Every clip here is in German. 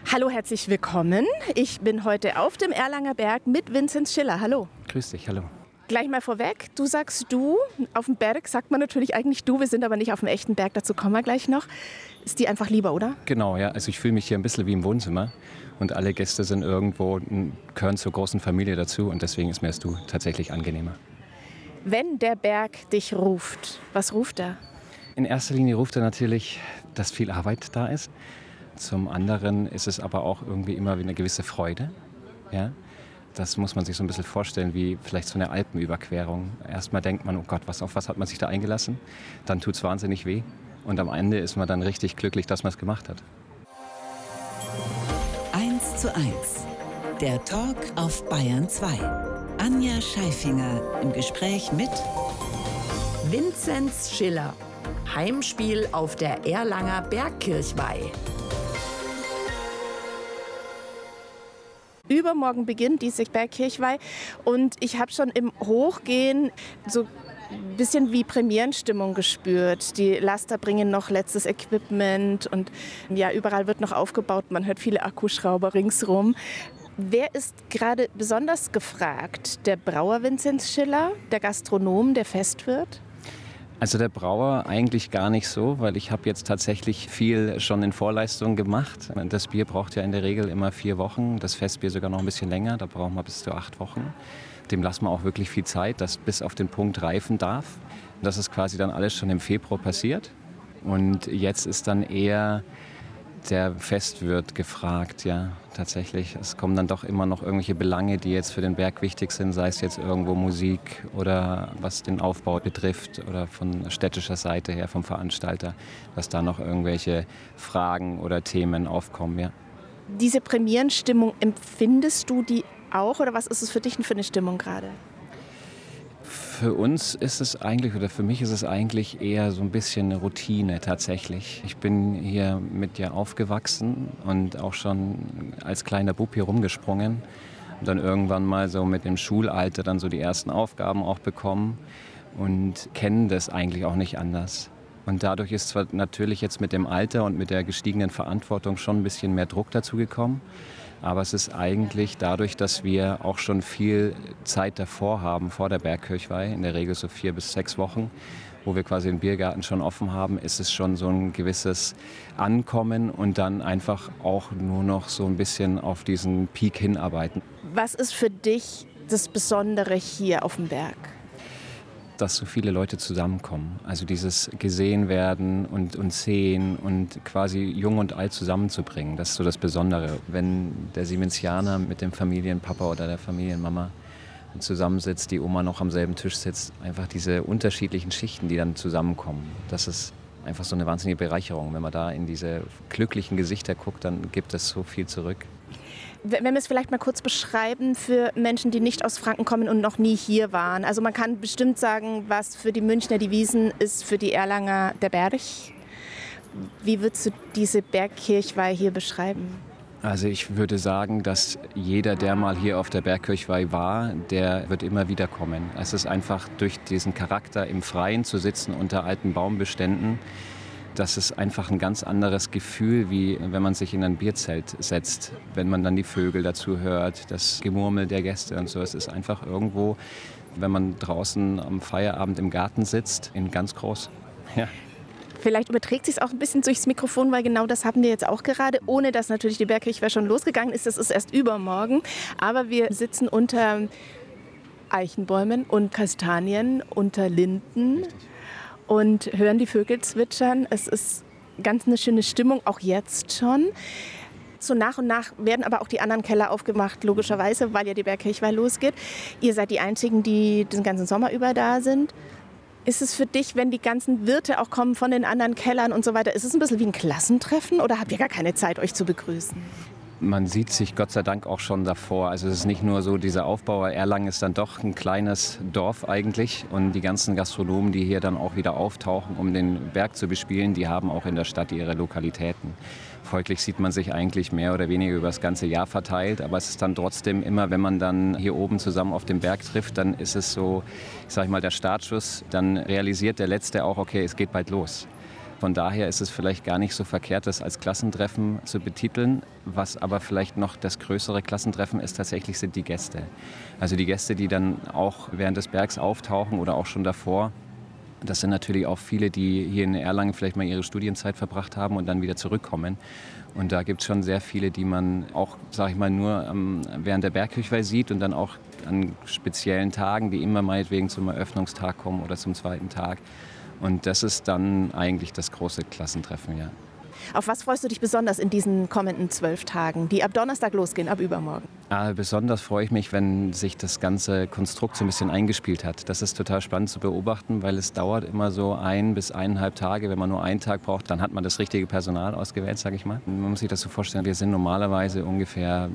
Hallo, herzlich willkommen. Ich bin heute auf dem Erlanger Berg mit Vinzenz Schiller. Hallo. Grüß dich, hallo. Gleich mal vorweg, du sagst du. Auf dem Berg sagt man natürlich eigentlich du. Wir sind aber nicht auf dem echten Berg, dazu kommen wir gleich noch. Ist dir einfach lieber, oder? Genau, ja. Also ich fühle mich hier ein bisschen wie im Wohnzimmer. Und alle Gäste sind irgendwo, gehören zur großen Familie dazu. Und deswegen ist mir das Du tatsächlich angenehmer. Wenn der Berg dich ruft, was ruft er? In erster Linie ruft er natürlich, dass viel Arbeit da ist. Zum anderen ist es aber auch irgendwie immer wie eine gewisse Freude. Ja? Das muss man sich so ein bisschen vorstellen, wie vielleicht so eine Alpenüberquerung. Erstmal denkt man, oh Gott, auf was hat man sich da eingelassen? Dann tut es wahnsinnig weh. Und am Ende ist man dann richtig glücklich, dass man es gemacht hat. 1:1. Der Talk auf Bayern 2. Anja Scheifinger im Gespräch mit Vinzenz Schiller. Heimspiel auf der Erlanger Bergkirchweih. Übermorgen beginnt diese Bergkirchweih und ich habe schon im Hochgehen so ein bisschen wie Premierenstimmung gespürt. Die Laster bringen noch letztes Equipment und ja, überall wird noch aufgebaut. Man hört viele Akkuschrauber ringsrum. Wer ist gerade besonders gefragt? Der Brauer Vinzenz Schiller, der Gastronom, der Festwirt? Also der Brauer eigentlich gar nicht so, weil ich habe jetzt tatsächlich viel schon in Vorleistung gemacht. Das Bier braucht ja in der Regel immer 4 Wochen, das Festbier sogar noch ein bisschen länger, da brauchen wir bis zu 8 Wochen. Dem lassen wir auch wirklich viel Zeit, dass bis auf den Punkt reifen darf. Das ist quasi dann alles schon im Februar passiert. Und jetzt ist dann eher der Festwirt gefragt, ja, tatsächlich. Es kommen dann doch immer noch irgendwelche Belange, die jetzt für den Berg wichtig sind, sei es jetzt irgendwo Musik oder was den Aufbau betrifft oder von städtischer Seite her, vom Veranstalter, dass da noch irgendwelche Fragen oder Themen aufkommen, ja. Diese Premierenstimmung, empfindest du die auch oder was ist es für dich denn für eine Stimmung gerade? Für uns ist es eigentlich, oder für mich ist es eigentlich eher so ein bisschen eine Routine tatsächlich. Ich bin hier mit dir aufgewachsen und auch schon als kleiner Bub hier rumgesprungen. Und dann irgendwann mal so mit dem Schulalter dann so die ersten Aufgaben auch bekommen und kennen das eigentlich auch nicht anders. Und dadurch ist zwar natürlich jetzt mit dem Alter und mit der gestiegenen Verantwortung schon ein bisschen mehr Druck dazu gekommen. Aber es ist eigentlich dadurch, dass wir auch schon viel Zeit davor haben, vor der Bergkirchweih, in der Regel so 4 bis 6 Wochen, wo wir quasi den Biergarten schon offen haben, ist es schon so ein gewisses Ankommen und dann einfach auch nur noch so ein bisschen auf diesen Peak hinarbeiten. Was ist für dich das Besondere hier auf dem Berg? Dass so viele Leute zusammenkommen. Also dieses gesehen werden und sehen und quasi jung und alt zusammenzubringen. Das ist so das Besondere. Wenn der Siemensianer mit dem Familienpapa oder der Familienmama zusammensitzt, die Oma noch am selben Tisch sitzt, einfach diese unterschiedlichen Schichten, die dann zusammenkommen. Das ist einfach so eine wahnsinnige Bereicherung. Wenn man da in diese glücklichen Gesichter guckt, dann gibt es so viel zurück. Wenn wir es vielleicht mal kurz beschreiben für Menschen, die nicht aus Franken kommen und noch nie hier waren. Also man kann bestimmt sagen, was für die Münchner die Wiesn ist, für die Erlanger der Berg. Wie würdest du diese Bergkirchweih hier beschreiben? Also ich würde sagen, dass jeder, der mal hier auf der Bergkirchweih war, der wird immer wieder kommen. Es ist einfach durch diesen Charakter im Freien zu sitzen unter alten Baumbeständen. Das ist einfach ein ganz anderes Gefühl, wie wenn man sich in ein Bierzelt setzt, wenn man dann die Vögel dazu hört, das Gemurmel der Gäste und so. Es ist einfach irgendwo, wenn man draußen am Feierabend im Garten sitzt, in ganz groß. Ja. Vielleicht überträgt sich es auch ein bisschen durchs Mikrofon, weil genau das haben wir jetzt auch gerade, ohne dass natürlich die Bergkirchweih schon losgegangen ist. Das ist erst übermorgen. Aber wir sitzen unter Eichenbäumen und Kastanien, unter Linden. Richtig. Und hören die Vögel zwitschern. Es ist ganz eine schöne Stimmung, auch jetzt schon. So nach und nach werden aber auch die anderen Keller aufgemacht, logischerweise, weil ja die Bergkirchweih losgeht. Ihr seid die Einzigen, die den ganzen Sommer über da sind. Ist es für dich, wenn die ganzen Wirte auch kommen von den anderen Kellern und so weiter, ist es ein bisschen wie ein Klassentreffen oder habt ihr gar keine Zeit, euch zu begrüßen? Man sieht sich Gott sei Dank auch schon davor. Also es ist nicht nur so dieser Aufbau. Erlangen ist dann doch ein kleines Dorf eigentlich. Und die ganzen Gastronomen, die hier dann auch wieder auftauchen, um den Berg zu bespielen, die haben auch in der Stadt ihre Lokalitäten. Folglich sieht man sich eigentlich mehr oder weniger über das ganze Jahr verteilt. Aber es ist dann trotzdem immer, wenn man dann hier oben zusammen auf dem Berg trifft, dann ist es so, ich sag mal, der Startschuss. Dann realisiert der Letzte auch, okay, es geht bald los. Von daher ist es vielleicht gar nicht so verkehrt, das als Klassentreffen zu betiteln. Was aber vielleicht noch das größere Klassentreffen ist, tatsächlich sind die Gäste. Also die Gäste, die dann auch während des Bergs auftauchen oder auch schon davor. Das sind natürlich auch viele, die hier in Erlangen vielleicht mal ihre Studienzeit verbracht haben und dann wieder zurückkommen. Und da gibt es schon sehr viele, die man auch, sage ich mal, nur während der Bergkirchweih sieht und dann auch an speziellen Tagen, die immer meinetwegen zum Eröffnungstag kommen oder zum zweiten Tag. Und das ist dann eigentlich das große Klassentreffen, ja. Auf was freust du dich besonders in diesen kommenden 12 Tagen, die ab Donnerstag losgehen, ab übermorgen? Besonders freue ich mich, wenn sich das ganze Konstrukt so ein bisschen eingespielt hat. Das ist total spannend zu beobachten, weil es dauert immer so 1 bis 1,5 Tage. Wenn man nur einen Tag braucht, dann hat man das richtige Personal ausgewählt, sage ich mal. Man muss sich das so vorstellen, wir sind normalerweise ungefähr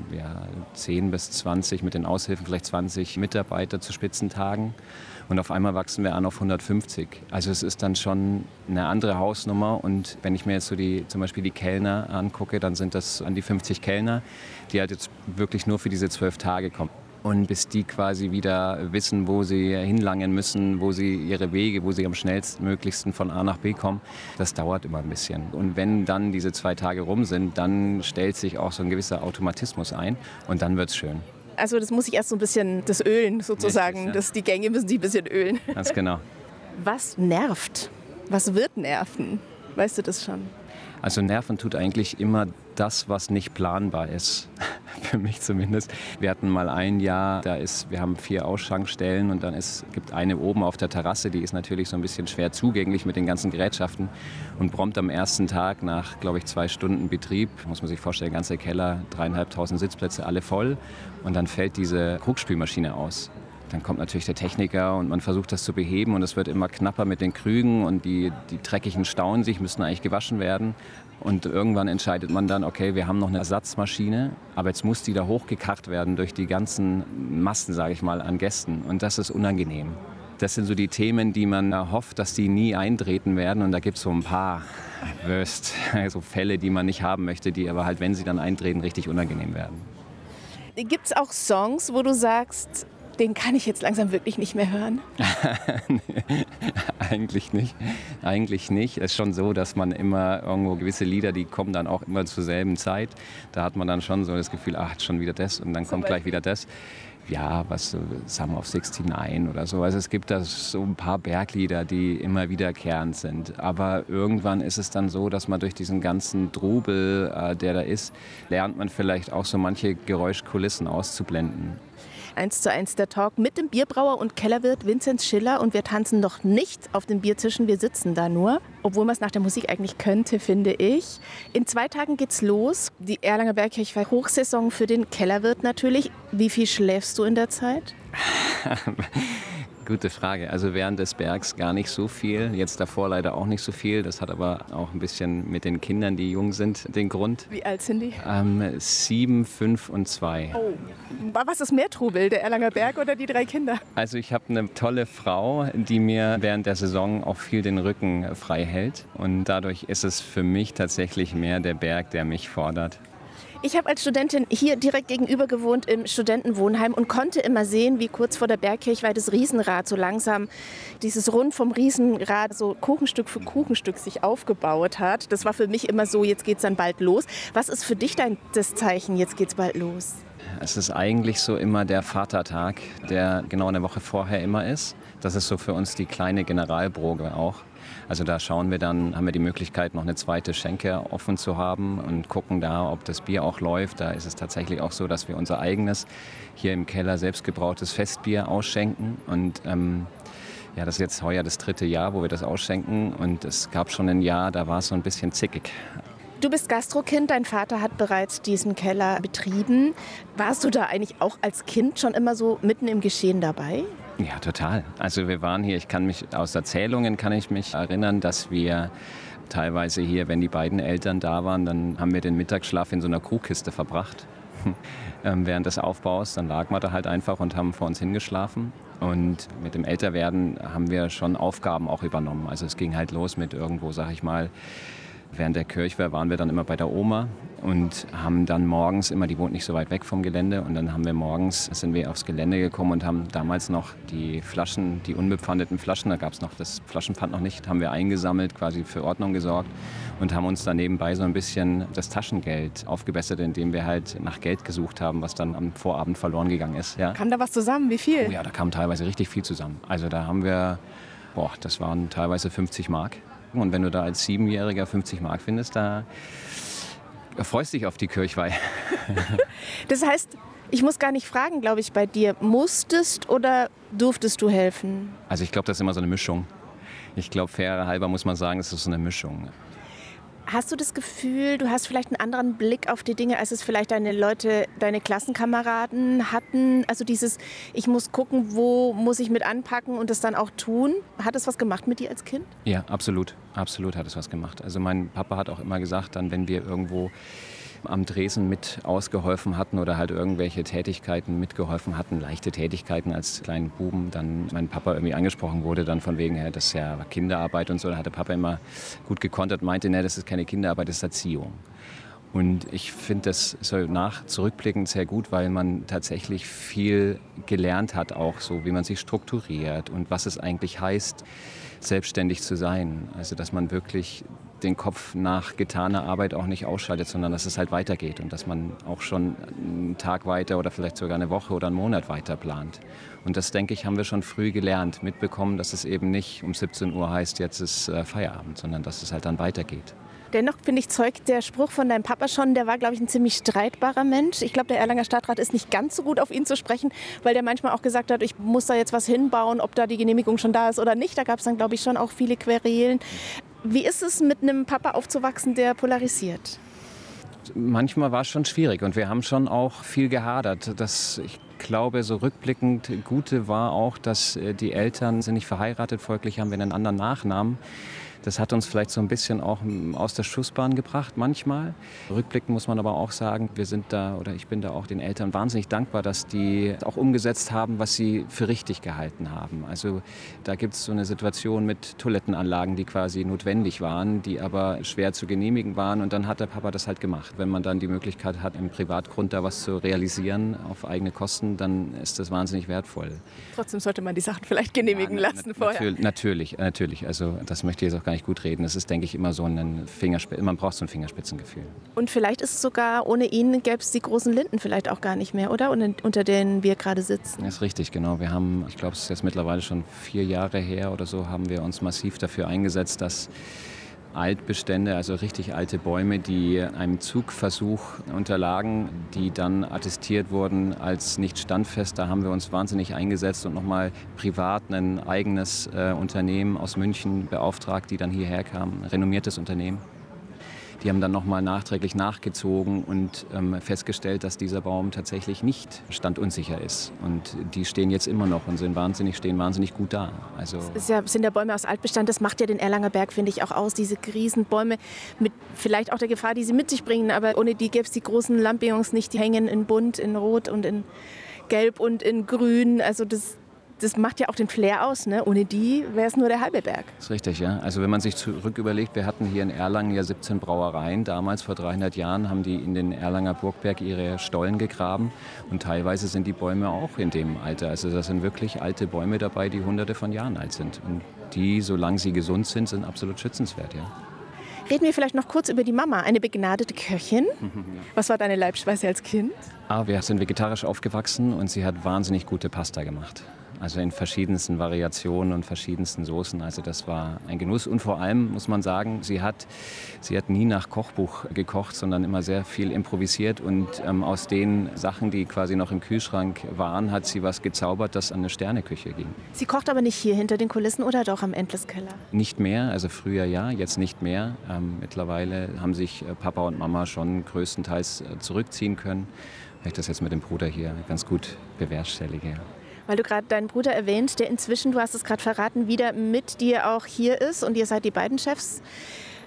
10 bis 20, mit den Aushilfen vielleicht 20 Mitarbeiter zu Spitzentagen. Und auf einmal wachsen wir an auf 150. Also es ist dann schon eine andere Hausnummer. Und wenn ich mir jetzt so zum Beispiel die Kellner angucke, dann sind das an die 50 Kellner, die halt jetzt wirklich nur für diese 12 Tage kommen. Und bis die quasi wieder wissen, wo sie hinlangen müssen, wo sie ihre Wege, wo sie am schnellstmöglichsten von A nach B kommen, das dauert immer ein bisschen. Und wenn dann diese 2 Tage rum sind, dann stellt sich auch so ein gewisser Automatismus ein und dann wird's schön. Also das muss sich erst so ein bisschen das Ölen sozusagen, Richtig, ja. Die Gänge müssen sich ein bisschen ölen. Ganz genau. Was nervt? Was wird nerven? Weißt du das schon? Also nerven tut eigentlich immer das, was nicht planbar ist. Für mich zumindest. Wir hatten mal ein Jahr, wir haben 4 Ausschankstellen und dann gibt eine oben auf der Terrasse, die ist natürlich so ein bisschen schwer zugänglich mit den ganzen Gerätschaften und prompt am ersten Tag nach, glaube ich, 2 Stunden Betrieb, muss man sich vorstellen, ganze Keller, 3.500 Sitzplätze, alle voll und dann fällt diese Krugspülmaschine aus. Dann kommt natürlich der Techniker und man versucht das zu beheben und es wird immer knapper mit den Krügen und die dreckigen stauen sich, müssten eigentlich gewaschen werden. Und irgendwann entscheidet man dann, okay, wir haben noch eine Ersatzmaschine, aber jetzt muss die da hochgekarrt werden durch die ganzen Massen, sage ich mal, an Gästen. Und das ist unangenehm. Das sind so die Themen, die man hofft, dass die nie eintreten werden. Und da gibt es so ein paar so Fälle, die man nicht haben möchte, die aber halt, wenn sie dann eintreten, richtig unangenehm werden. Gibt es auch Songs, wo du sagst, den kann ich jetzt langsam wirklich nicht mehr hören? Nee, eigentlich nicht. Eigentlich nicht. Es ist schon so, dass man immer irgendwo gewisse Lieder, die kommen dann auch immer zur selben Zeit. Da hat man dann schon so das Gefühl, schon wieder das und dann kommt gleich wieder das. Ja, Summer of 69 oder so. Also es gibt da so ein paar Berglieder, die immer wiederkehrend sind. Aber irgendwann ist es dann so, dass man durch diesen ganzen Trubel, der da ist, lernt man vielleicht auch so manche Geräuschkulissen auszublenden. 1:1 der Talk mit dem Bierbrauer und Kellerwirt Vinzenz Schiller und wir tanzen noch nicht auf den Biertischen, wir sitzen da nur, obwohl man es nach der Musik eigentlich könnte, finde ich. In 2 Tagen geht's los, die Erlanger Bergkirchweih Hochsaison für den Kellerwirt natürlich. Wie viel schläfst du in der Zeit? Gute Frage. Also während des Bergs gar nicht so viel, jetzt davor leider auch nicht so viel. Das hat aber auch ein bisschen mit den Kindern, die jung sind, den Grund. Wie alt sind die? 7, 5 und 2. Oh, was ist mehr Trubel, der Erlanger Berg oder die 3 Kinder? Also ich habe eine tolle Frau, die mir während der Saison auch viel den Rücken frei hält. Und dadurch ist es für mich tatsächlich mehr der Berg, der mich fordert. Ich habe als Studentin hier direkt gegenüber gewohnt im Studentenwohnheim und konnte immer sehen, wie kurz vor der Bergkirchweih das Riesenrad so langsam dieses Rund vom Riesenrad so Kuchenstück für Kuchenstück sich aufgebaut hat. Das war für mich immer so, jetzt geht's dann bald los. Was ist für dich das Zeichen, jetzt geht's bald los? Es ist eigentlich so immer der Vatertag, der genau eine Woche vorher immer ist. Das ist so für uns die kleine Generalprobe auch. Also da haben wir die Möglichkeit, noch eine zweite Schenke offen zu haben und gucken da, ob das Bier auch läuft. Da ist es tatsächlich auch so, dass wir unser eigenes, hier im Keller selbstgebrautes Festbier ausschenken. Und das ist jetzt heuer das 3. Jahr, wo wir das ausschenken. Und es gab schon ein Jahr, da war es so ein bisschen zickig. Du bist Gastrokind, dein Vater hat bereits diesen Keller betrieben. Warst du da eigentlich auch als Kind schon immer so mitten im Geschehen dabei? Ja, total. Also wir waren hier, aus Erzählungen kann ich mich erinnern, dass wir teilweise hier, wenn die beiden Eltern da waren, dann haben wir den Mittagsschlaf in so einer Krugkiste verbracht. Während des Aufbaus, dann lagen wir da halt einfach und haben vor uns hingeschlafen. Und mit dem Älterwerden haben wir schon Aufgaben auch übernommen. Also es ging halt los mit irgendwo, sag ich mal, Während der Kirchweih waren wir dann immer bei der Oma und haben dann morgens immer, die wohnt nicht so weit weg vom Gelände, und dann sind wir aufs Gelände gekommen und haben damals noch die Flaschen, die unbepfandeten Flaschen, da gab es noch das Flaschenpfand noch nicht, haben wir eingesammelt, quasi für Ordnung gesorgt und haben uns dann nebenbei so ein bisschen das Taschengeld aufgebessert, indem wir halt nach Geld gesucht haben, was dann am Vorabend verloren gegangen ist. Ja. Kam da was zusammen? Wie viel? Oh ja, da kam teilweise richtig viel zusammen. Also da haben wir, das waren teilweise 50 Mark. Und wenn du da als 7-Jähriger 50 Mark findest, da freust du dich auf die Kirchweih. Das heißt, ich muss gar nicht fragen, glaube ich, bei dir. Musstest oder durftest du helfen? Also ich glaube, das ist immer so eine Mischung. Ich glaube, fair halber muss man sagen, es ist so eine Mischung. Hast du das Gefühl, du hast vielleicht einen anderen Blick auf die Dinge, als es vielleicht deine Leute, deine Klassenkameraden hatten? Also dieses, ich muss gucken, wo muss ich mit anpacken und das dann auch tun. Hat es was gemacht mit dir als Kind? Ja, absolut. Absolut hat es was gemacht. Also mein Papa hat auch immer gesagt, dann, wenn wir irgendwo am Dresen mit ausgeholfen hatten oder halt irgendwelche Tätigkeiten mitgeholfen hatten, leichte Tätigkeiten als kleinen Buben, dann mein Papa irgendwie angesprochen wurde, dann von wegen, das ist ja Kinderarbeit und so, da hat der Papa immer gut gekontert, meinte, ne, das ist keine Kinderarbeit, das ist Erziehung. Und ich finde das so zurückblickend sehr gut, weil man tatsächlich viel gelernt hat, auch so, wie man sich strukturiert und was es eigentlich heißt, selbstständig zu sein. Also dass man wirklich den Kopf nach getaner Arbeit auch nicht ausschaltet, sondern dass es halt weitergeht und dass man auch schon einen Tag weiter oder vielleicht sogar eine Woche oder einen Monat weiter plant. Und das, denke ich, haben wir schon früh gelernt, mitbekommen, dass es eben nicht um 17 Uhr heißt, jetzt ist Feierabend, sondern dass es halt dann weitergeht. Dennoch, finde ich, zeugt der Spruch von deinem Papa schon, der war, glaube ich, ein ziemlich streitbarer Mensch. Ich glaube, der Erlanger Stadtrat ist nicht ganz so gut auf ihn zu sprechen, weil der manchmal auch gesagt hat, ich muss da jetzt was hinbauen, ob da die Genehmigung schon da ist oder nicht. Da gab es dann, glaube ich, schon auch viele Querelen. Wie ist es, mit einem Papa aufzuwachsen, der polarisiert? Manchmal war es schon schwierig und wir haben schon auch viel gehadert. Ich glaube, so rückblickend Gute war auch, dass die Eltern sind nicht verheiratet, folglich haben wir einen anderen Nachnamen. Das hat uns vielleicht so ein bisschen auch aus der Schussbahn gebracht manchmal. Rückblickend muss man aber auch sagen, ich bin da auch den Eltern wahnsinnig dankbar, dass die auch umgesetzt haben, was sie für richtig gehalten haben. Also da gibt es so eine Situation mit Toilettenanlagen, die quasi notwendig waren, die aber schwer zu genehmigen waren. Und dann hat der Papa das halt gemacht. Wenn man dann die Möglichkeit hat, im Privatgrund da was zu realisieren auf eigene Kosten, dann ist das wahnsinnig wertvoll. Trotzdem sollte man die Sachen vielleicht genehmigen lassen vorher. Natürlich. Also das möchte ich jetzt auch gar nicht gut reden. Es ist, denke ich, immer so man braucht so ein Fingerspitzengefühl. Und vielleicht ist es sogar, ohne ihn gäbe es die großen Linden vielleicht auch gar nicht mehr, oder? Unter denen wir gerade sitzen. Das ist richtig, genau. Wir haben, ich glaube, es ist jetzt mittlerweile schon 4 Jahre her oder so, haben wir uns massiv dafür eingesetzt, dass Altbestände, also richtig alte Bäume, die einem Zugversuch unterlagen, die dann attestiert wurden als nicht standfest. Da haben wir uns wahnsinnig eingesetzt und nochmal privat ein eigenes Unternehmen aus München beauftragt, die dann hierher kamen, ein renommiertes Unternehmen. Die haben dann nochmal nachträglich nachgezogen und festgestellt, dass dieser Baum tatsächlich nicht standunsicher ist. Und die stehen jetzt immer noch und stehen wahnsinnig gut da. Also sind ja Bäume aus Altbestand, das macht ja den Erlanger Berg, finde ich, auch aus. Diese Riesenbäume mit vielleicht auch der Gefahr, die sie mit sich bringen. Aber ohne die gäbe es die großen Lampions nicht. Die hängen in Bunt, in Rot und in Gelb und in Grün. Also das macht ja auch den Flair aus, ne? Ohne die wäre es nur der halbe Berg. Das ist richtig, ja. Also wenn man sich zurück überlegt, wir hatten hier in Erlangen ja 17 Brauereien. Damals, vor 300 Jahren, haben die in den Erlanger Burgberg ihre Stollen gegraben. Und teilweise sind die Bäume auch in dem Alter. Also da sind wirklich alte Bäume dabei, die Hunderte von Jahren alt sind. Und die, solange sie gesund sind absolut schützenswert, ja. Reden wir vielleicht noch kurz über die Mama, eine begnadete Köchin. Was war deine Leibspeise als Kind? Wir sind vegetarisch aufgewachsen und sie hat wahnsinnig gute Pasta gemacht. Also in verschiedensten Variationen und verschiedensten Soßen. Also das war ein Genuss. Und vor allem muss man sagen, sie hat nie nach Kochbuch gekocht, sondern immer sehr viel improvisiert. Und aus den Sachen, die quasi noch im Kühlschrank waren, hat sie was gezaubert, das an eine Sterneküche ging. Sie kocht aber nicht hier hinter den Kulissen oder doch am Endless-Keller? Nicht mehr, also früher ja, jetzt nicht mehr. Mittlerweile haben sich Papa und Mama schon größtenteils zurückziehen können, weil ich das jetzt mit dem Bruder hier ganz gut bewerkstellige. Weil du gerade deinen Bruder erwähnt, der inzwischen, du hast es gerade verraten, wieder mit dir auch hier ist und ihr seid die beiden Chefs.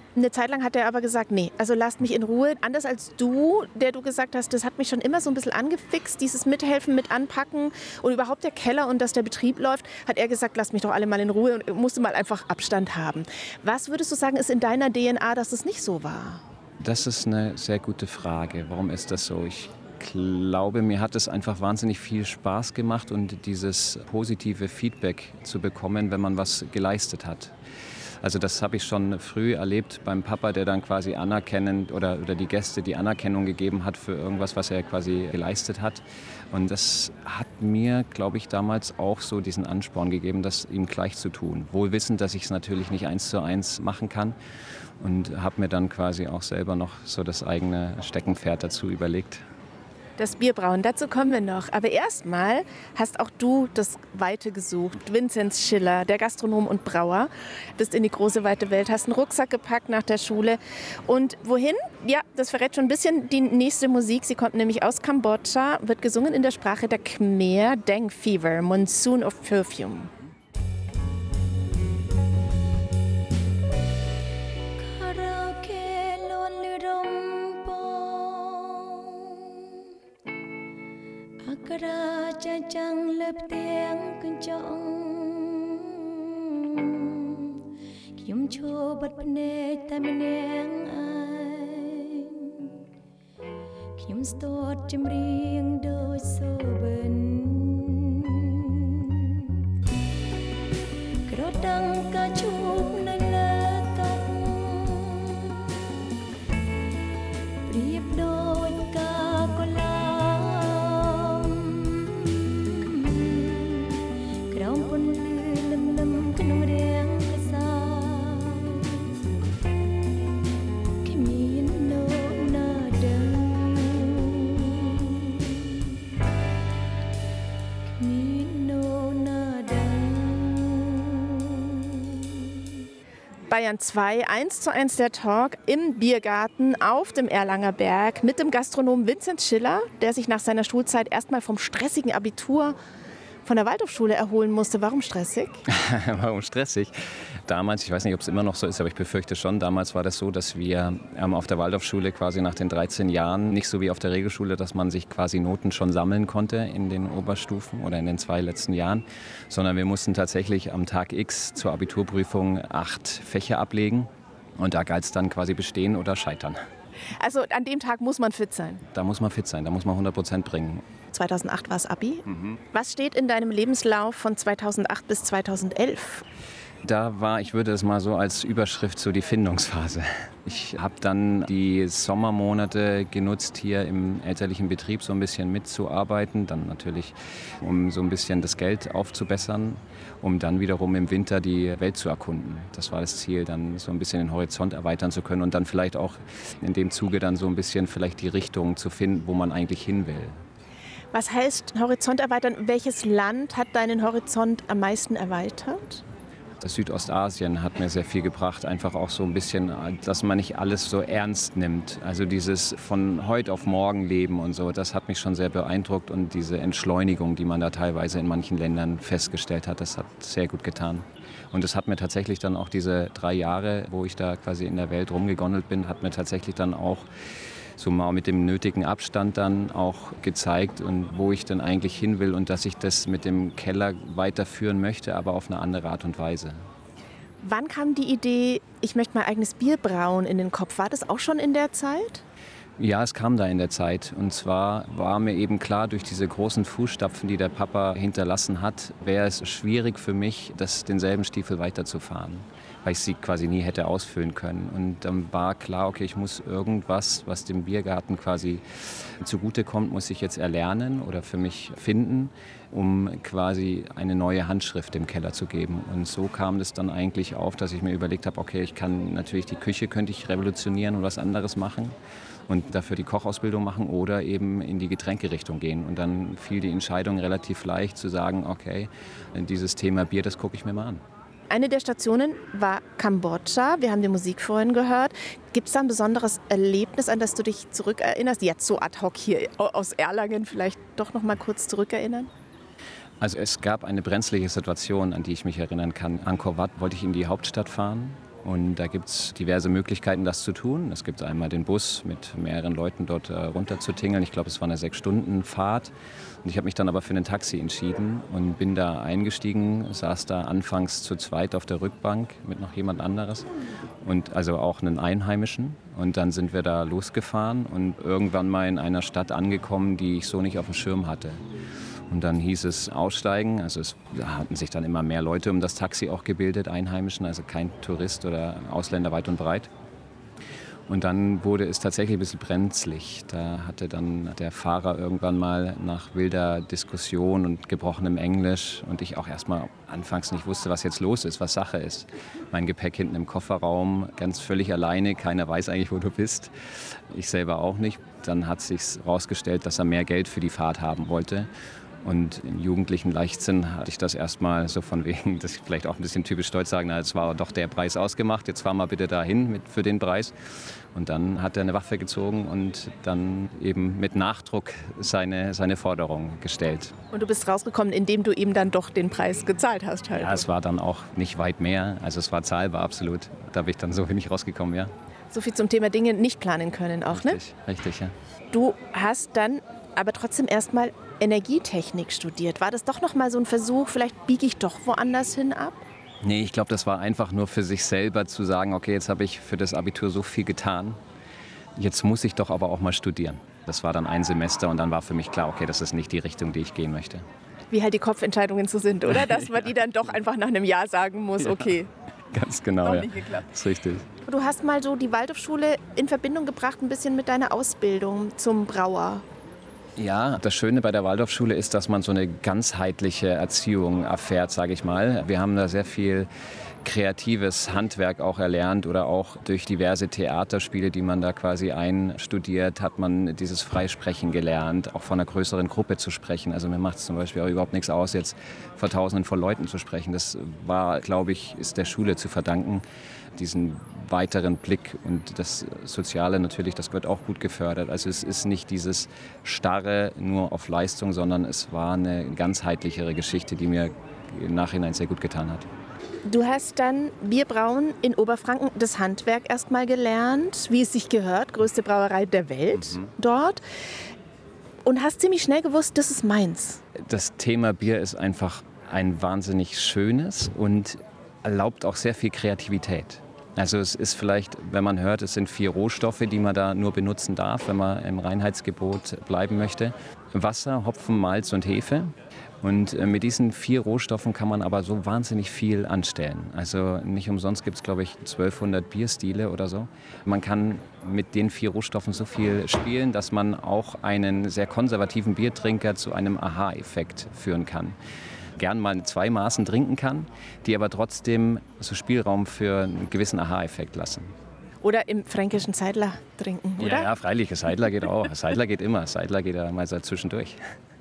Eine Zeit lang hat er aber gesagt, nee, also lasst mich in Ruhe. Anders als du, der du gesagt hast, das hat mich schon immer so ein bisschen angefixt, dieses Mithelfen, mit anpacken und überhaupt der Keller und dass der Betrieb läuft, hat er gesagt, lasst mich doch alle mal in Ruhe und musste mal einfach Abstand haben. Was würdest du sagen, ist in deiner DNA, dass es nicht so war? Das ist eine sehr gute Frage. Warum ist das so? Ich glaube, mir hat es einfach wahnsinnig viel Spaß gemacht und dieses positive Feedback zu bekommen, wenn man was geleistet hat. Also das habe ich schon früh erlebt beim Papa, der dann quasi anerkennend oder die Gäste die Anerkennung gegeben hat für irgendwas, was er quasi geleistet hat. Und das hat mir, glaube ich, damals auch so diesen Ansporn gegeben, das ihm gleich zu tun. Wohl wissend, dass ich es natürlich nicht 1:1 machen kann. Und habe mir dann quasi auch selber noch so das eigene Steckenpferd dazu überlegt. Das Bierbrauen, dazu kommen wir noch. Aber erstmal hast auch du das Weite gesucht. Vinzenz Schiller, der Gastronom und Brauer. Bist in die große, weite Welt, hast einen Rucksack gepackt nach der Schule. Und wohin? Ja, das verrät schon ein bisschen die nächste Musik. Sie kommt nämlich aus Kambodscha, wird gesungen in der Sprache der Khmer, Deng Fever, Monsoon of Perfume. Chang lep tiếng kinh trọng Kim cho bật bne tai meneng ai Kim stot chim riêng đôi so bên Kro đăng ca chụp nơi lơ tóc Priệp đôi ca có la Bayern 2, 1:1 der Talk im Biergarten auf dem Erlanger Berg mit dem Gastronomen Vinzenz Schiller, der sich nach seiner Schulzeit erstmal vom stressigen Abitur von der Waldorfschule erholen musste. Warum stressig? Warum stressig? Damals, ich weiß nicht, ob es immer noch so ist, aber ich befürchte schon, damals war das so, dass wir auf der Waldorfschule quasi nach den 13 Jahren, nicht so wie auf der Regelschule, dass man sich quasi Noten schon sammeln konnte in den Oberstufen oder in den 2 letzten Jahren, sondern wir mussten tatsächlich am Tag X zur Abiturprüfung 8 Fächer ablegen und da galt es dann quasi bestehen oder scheitern. Also an dem Tag muss man fit sein? Da muss man fit sein, da muss man 100% bringen. 2008 war es Abi. Was steht in deinem Lebenslauf von 2008 bis 2011? Da war, ich würde es mal so als Überschrift, so die Findungsphase. Ich habe dann die Sommermonate genutzt, hier im elterlichen Betrieb so ein bisschen mitzuarbeiten. Dann natürlich, um so ein bisschen das Geld aufzubessern, um dann wiederum im Winter die Welt zu erkunden. Das war das Ziel, dann so ein bisschen den Horizont erweitern zu können und dann vielleicht auch in dem Zuge dann so ein bisschen vielleicht die Richtung zu finden, wo man eigentlich hin will. Was heißt Horizont erweitern? Welches Land hat deinen Horizont am meisten erweitert? Das Südostasien hat mir sehr viel gebracht, einfach auch so ein bisschen, dass man nicht alles so ernst nimmt. Also dieses von heute auf morgen leben und so, das hat mich schon sehr beeindruckt und diese Entschleunigung, die man da teilweise in manchen Ländern festgestellt hat, das hat sehr gut getan. Und das hat mir tatsächlich dann auch diese 3 Jahre, wo ich da quasi in der Welt rumgegondelt bin, hat mir tatsächlich dann auch so mal mit dem nötigen Abstand dann auch gezeigt und wo ich dann eigentlich hin will und dass ich das mit dem Keller weiterführen möchte, aber auf eine andere Art und Weise. Wann kam die Idee, ich möchte mein eigenes Bier brauen, in den Kopf? War das auch schon in der Zeit? Ja, es kam da in der Zeit. Und zwar war mir eben klar, durch diese großen Fußstapfen, die der Papa hinterlassen hat, wäre es schwierig für mich, denselben Stiefel weiterzufahren, weil ich sie quasi nie hätte ausfüllen können. Und dann war klar, okay, ich muss irgendwas, was dem Biergarten quasi zugutekommt, muss ich jetzt erlernen oder für mich finden, um quasi eine neue Handschrift dem Keller zu geben. Und so kam es dann eigentlich auf, dass ich mir überlegt habe, okay, ich kann natürlich die Küche könnte ich revolutionieren und was anderes machen und dafür die Kochausbildung machen oder eben in die Getränkerichtung gehen. Und dann fiel die Entscheidung relativ leicht zu sagen, okay, dieses Thema Bier, das gucke ich mir mal an. Eine der Stationen war Kambodscha. Wir haben die Musik vorhin gehört. Gibt es da ein besonderes Erlebnis, an das du dich zurückerinnerst? Jetzt so ad hoc hier aus Erlangen vielleicht doch noch mal kurz zurückerinnern? Also es gab eine brenzliche Situation, an die ich mich erinnern kann. Angkor Wat wollte ich in die Hauptstadt fahren Und da gibt es diverse Möglichkeiten, das zu tun. Es gibt einmal den Bus mit mehreren Leuten dort runter zu tingeln. Ich glaube, es war eine 6-Stunden-Fahrt. Und ich habe mich dann aber für ein Taxi entschieden und bin da eingestiegen, saß da anfangs zu zweit auf der Rückbank mit noch jemand anderes und also auch einen Einheimischen. Und dann sind wir da losgefahren und irgendwann mal in einer Stadt angekommen, die ich so nicht auf dem Schirm hatte. Und dann hieß es aussteigen, also da hatten sich dann immer mehr Leute um das Taxi auch gebildet, Einheimischen, also kein Tourist oder Ausländer weit und breit. Und dann wurde es tatsächlich ein bisschen brenzlig. Da hatte dann der Fahrer irgendwann mal nach wilder Diskussion und gebrochenem Englisch und ich auch erstmal anfangs nicht wusste, was jetzt los ist, was Sache ist. Mein Gepäck hinten im Kofferraum, ganz völlig alleine, keiner weiß eigentlich, wo du bist. Ich selber auch nicht. Dann hat sich herausgestellt, dass er mehr Geld für die Fahrt haben wollte. Und im jugendlichen Leichtsinn hatte ich das erstmal so von wegen, das ist vielleicht auch ein bisschen typisch stolz sagen, na, jetzt war doch der Preis ausgemacht, jetzt fahr mal bitte dahin für den Preis. Und dann hat er eine Waffe gezogen und dann eben mit Nachdruck seine Forderung gestellt. Und du bist rausgekommen, indem du ihm dann doch den Preis gezahlt hast halt. Ja, es war dann auch nicht weit mehr, also es war zahlbar absolut. Da bin ich dann so wenig rausgekommen, ja. So viel zum Thema Dinge nicht planen können auch, ne? Richtig, ja. Du hast dann aber trotzdem erstmal Energietechnik studiert. War das doch noch mal so ein Versuch, vielleicht biege ich doch woanders hin ab? Nee, ich glaube, das war einfach nur für sich selber zu sagen, okay, jetzt habe ich für das Abitur so viel getan, jetzt muss ich doch aber auch mal studieren. Das war dann ein Semester und dann war für mich klar, okay, das ist nicht die Richtung, die ich gehen möchte. Wie halt die Kopfentscheidungen so sind, oder? Dass man die dann doch einfach nach einem Jahr sagen muss, okay. Ganz genau, ja. Nicht geklappt. Das ist richtig. Du hast mal so die Waldorfschule in Verbindung gebracht, ein bisschen mit deiner Ausbildung zum Brauer. Ja, das Schöne bei der Waldorfschule ist, dass man so eine ganzheitliche Erziehung erfährt, sage ich mal. Wir haben da sehr viel kreatives Handwerk auch erlernt oder auch durch diverse Theaterspiele, die man da quasi einstudiert, hat man dieses Freisprechen gelernt, auch von einer größeren Gruppe zu sprechen. Also mir macht es zum Beispiel auch überhaupt nichts aus, jetzt vor Tausenden von Leuten zu sprechen. Das war, glaube ich, ist der Schule zu verdanken, diesen weiteren Blick und das Soziale natürlich, das wird auch gut gefördert. Also es ist nicht dieses starre nur auf Leistung, sondern es war eine ganzheitlichere Geschichte, die mir im Nachhinein sehr gut getan hat. Du hast dann Bierbrauen in Oberfranken, das Handwerk erst mal gelernt, wie es sich gehört, größte Brauerei der Welt dort. Und hast ziemlich schnell gewusst, das ist meins. Das Thema Bier ist einfach ein wahnsinnig schönes und erlaubt auch sehr viel Kreativität. Also es ist vielleicht, wenn man hört, es sind 4 Rohstoffe, die man da nur benutzen darf, wenn man im Reinheitsgebot bleiben möchte. Wasser, Hopfen, Malz und Hefe. Und mit diesen 4 Rohstoffen kann man aber so wahnsinnig viel anstellen. Also nicht umsonst gibt es, glaube ich, 1200 Bierstile oder so. Man kann mit den 4 Rohstoffen so viel spielen, dass man auch einen sehr konservativen Biertrinker zu einem Aha-Effekt führen kann. Gern mal 2 Maßen trinken kann, die aber trotzdem so Spielraum für einen gewissen Aha-Effekt lassen. Oder im fränkischen Seidler trinken, oder? Ja, freilich, Seidler geht auch. Seidler geht immer. Seidler geht ja mal so zwischendurch.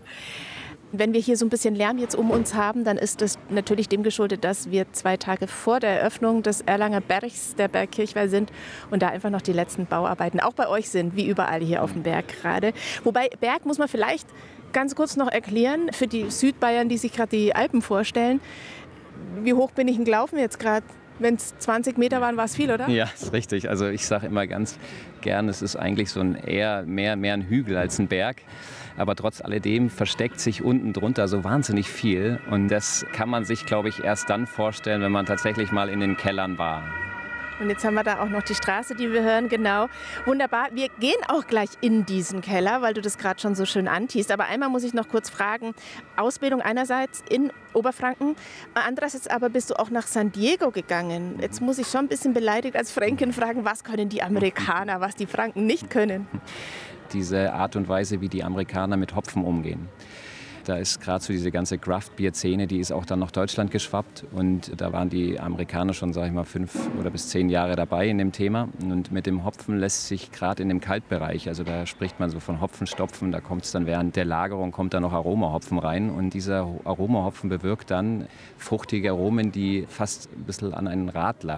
Wenn wir hier so ein bisschen Lärm jetzt um uns haben, dann ist das natürlich dem geschuldet, dass wir 2 Tage vor der Eröffnung des Erlanger Bergs, der Berg Kirchweih, sind und da einfach noch die letzten Bauarbeiten auch bei euch sind, wie überall hier auf dem Berg gerade. Wobei Berg muss man vielleicht ganz kurz noch erklären, für die Südbayern, die sich gerade die Alpen vorstellen. Wie hoch bin ich denn gelaufen jetzt gerade? Wenn es 20 Meter waren, war es viel, oder? Ja, ist richtig. Also ich sage immer ganz gern, es ist eigentlich so ein eher mehr ein Hügel als ein Berg. Aber trotz alledem versteckt sich unten drunter so wahnsinnig viel. Und das kann man sich, glaube ich, erst dann vorstellen, wenn man tatsächlich mal in den Kellern war. Und jetzt haben wir da auch noch die Straße, die wir hören, genau. Wunderbar. Wir gehen auch gleich in diesen Keller, weil du das gerade schon so schön antiest. Aber einmal muss ich noch kurz fragen, Ausbildung einerseits in Oberfranken, andererseits aber bist du auch nach San Diego gegangen. Jetzt muss ich schon ein bisschen beleidigt als Fränkin fragen, was können die Amerikaner, was die Franken nicht können? Diese Art und Weise, wie die Amerikaner mit Hopfen umgehen. Da ist gerade so diese ganze Craft-Bier-Szene, die ist auch dann nach Deutschland geschwappt. Und da waren die Amerikaner schon, sage ich mal, 5 oder bis 10 Jahre dabei in dem Thema. Und mit dem Hopfen lässt sich gerade in dem Kaltbereich, also da spricht man so von Hopfenstopfen, da kommt es dann während der Lagerung, kommt da noch Aromahopfen rein. Und dieser Aromahopfen bewirkt dann fruchtige Aromen, die fast ein bisschen an einen Radler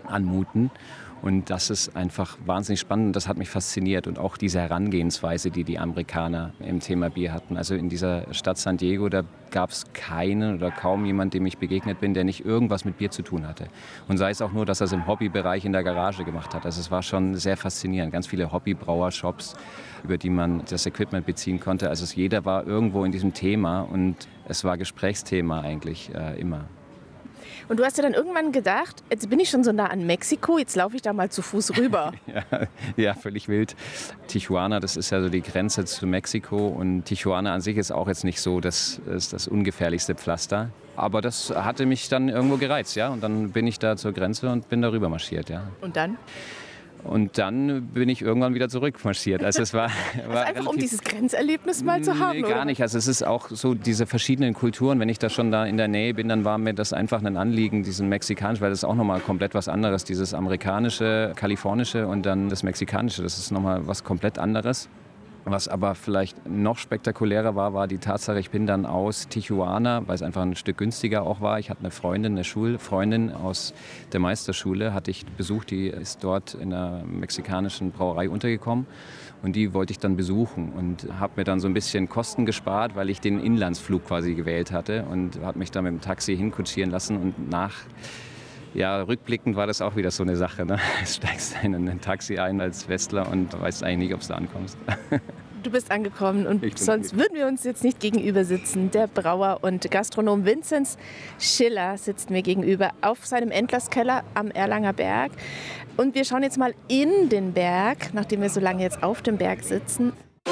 anmuten. Und das ist einfach wahnsinnig spannend und das hat mich fasziniert. Und auch diese Herangehensweise, die die Amerikaner im Thema Bier hatten. Also in dieser Stadt San Diego, da gab es keinen oder kaum jemanden, dem ich begegnet bin, der nicht irgendwas mit Bier zu tun hatte. Und sei es auch nur, dass er es im Hobbybereich in der Garage gemacht hat. Also es war schon sehr faszinierend. Ganz viele Hobbybrauershops, über die man das Equipment beziehen konnte. Also jeder war irgendwo in diesem Thema und es war Gesprächsthema eigentlich immer. Und du hast ja dann irgendwann gedacht, jetzt bin ich schon so nah an Mexiko, jetzt laufe ich da mal zu Fuß rüber. Ja, völlig wild. Tijuana, das ist ja so die Grenze zu Mexiko. Und Tijuana an sich ist auch jetzt nicht so das ungefährlichste Pflaster. Aber das hatte mich dann irgendwo gereizt, ja. Und dann bin ich da zur Grenze und bin da rüber marschiert, ja. Und dann? Und dann bin ich irgendwann wieder zurückmarschiert. Also es war einfach um dieses Grenzerlebnis mal zu haben, nee, gar nicht. Also es ist auch so diese verschiedenen Kulturen. Wenn ich da schon da in der Nähe bin, dann war mir das einfach ein Anliegen, diesen mexikanisch, weil das ist auch nochmal komplett was anderes. Dieses amerikanische, kalifornische und dann das mexikanische, das ist nochmal was komplett anderes. Was aber vielleicht noch spektakulärer war die Tatsache, ich bin dann aus Tijuana, weil es einfach ein Stück günstiger auch war. Ich hatte eine Freundin, eine Schulfreundin aus der Meisterschule, hatte ich besucht, die ist dort in einer mexikanischen Brauerei untergekommen. Und die wollte ich dann besuchen und habe mir dann so ein bisschen Kosten gespart, weil ich den Inlandsflug quasi gewählt hatte und habe mich dann mit dem Taxi hinkutschieren lassen und rückblickend war das auch wieder so eine Sache. Ne? Du steigst in ein Taxi ein als Westler und weißt eigentlich nicht, ob du ankommst. Du bist angekommen und sonst würden wir uns jetzt nicht gegenüber sitzen. Der Brauer und Gastronom Vinzenz Schiller sitzt mir gegenüber auf seinem Endloskeller am Erlanger Berg. Und wir schauen jetzt mal in den Berg, nachdem wir so lange jetzt auf dem Berg sitzen.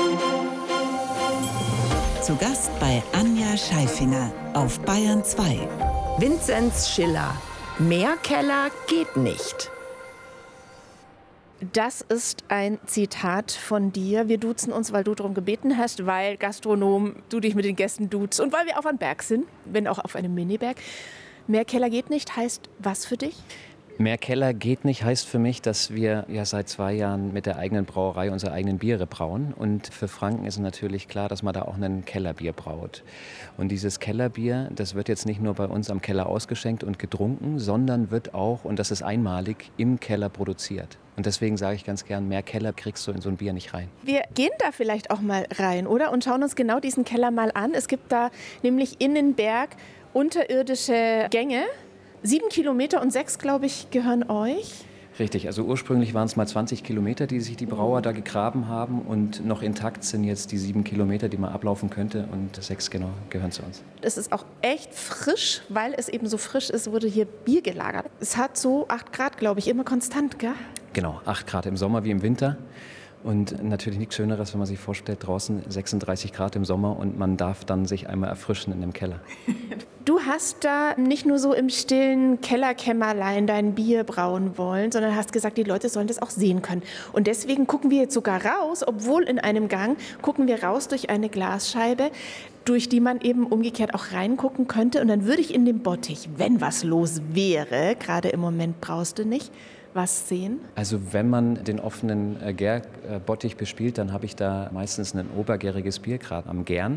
Zu Gast bei Anja Scheifinger auf Bayern 2. Vinzenz Schiller. Mehr Keller geht nicht. Das ist ein Zitat von dir. Wir duzen uns, weil du darum gebeten hast, weil Gastronom, du dich mit den Gästen duzt und weil wir auf einem Berg sind, wenn auch auf einem Miniberg. Mehr Keller geht nicht heißt was für dich? Mehr Keller geht nicht heißt für mich, dass wir ja seit 2 Jahren mit der eigenen Brauerei unsere eigenen Biere brauen. Und für Franken ist natürlich klar, dass man da auch ein Kellerbier braut. Und dieses Kellerbier, das wird jetzt nicht nur bei uns am Keller ausgeschenkt und getrunken, sondern wird auch, und das ist einmalig, im Keller produziert. Und deswegen sage ich ganz gern, mehr Keller kriegst du in so ein Bier nicht rein. Wir gehen da vielleicht auch mal rein, oder? Und schauen uns genau diesen Keller mal an. Es gibt da nämlich in den Berg unterirdische Gänge. 7 Kilometer und 6, glaube ich, gehören euch. Richtig, also ursprünglich waren es mal 20 Kilometer, die sich die Brauer da gegraben haben. Und noch intakt sind jetzt die 7 Kilometer, die man ablaufen könnte. Und 6 genau gehören zu uns. Es ist auch echt frisch, weil es eben so frisch ist, wurde hier Bier gelagert. Es hat so 8 Grad, glaube ich, immer konstant, gell? Genau, 8 Grad im Sommer wie im Winter. Und natürlich nichts Schöneres, wenn man sich vorstellt, draußen 36 Grad im Sommer und man darf dann sich einmal erfrischen in dem Keller. Du hast da nicht nur so im stillen Kellerkämmerlein dein Bier brauen wollen, sondern hast gesagt, die Leute sollen das auch sehen können. Und deswegen gucken wir jetzt sogar raus, obwohl in einem Gang, gucken wir raus durch eine Glasscheibe, durch die man eben umgekehrt auch reingucken könnte. Und dann würde ich in dem Bottich, wenn was los wäre, gerade im Moment braust du nicht, was sehen? Also wenn man den offenen Gärbottich bespielt, dann habe ich da meistens ein obergäriges Bier, gerade am Gären.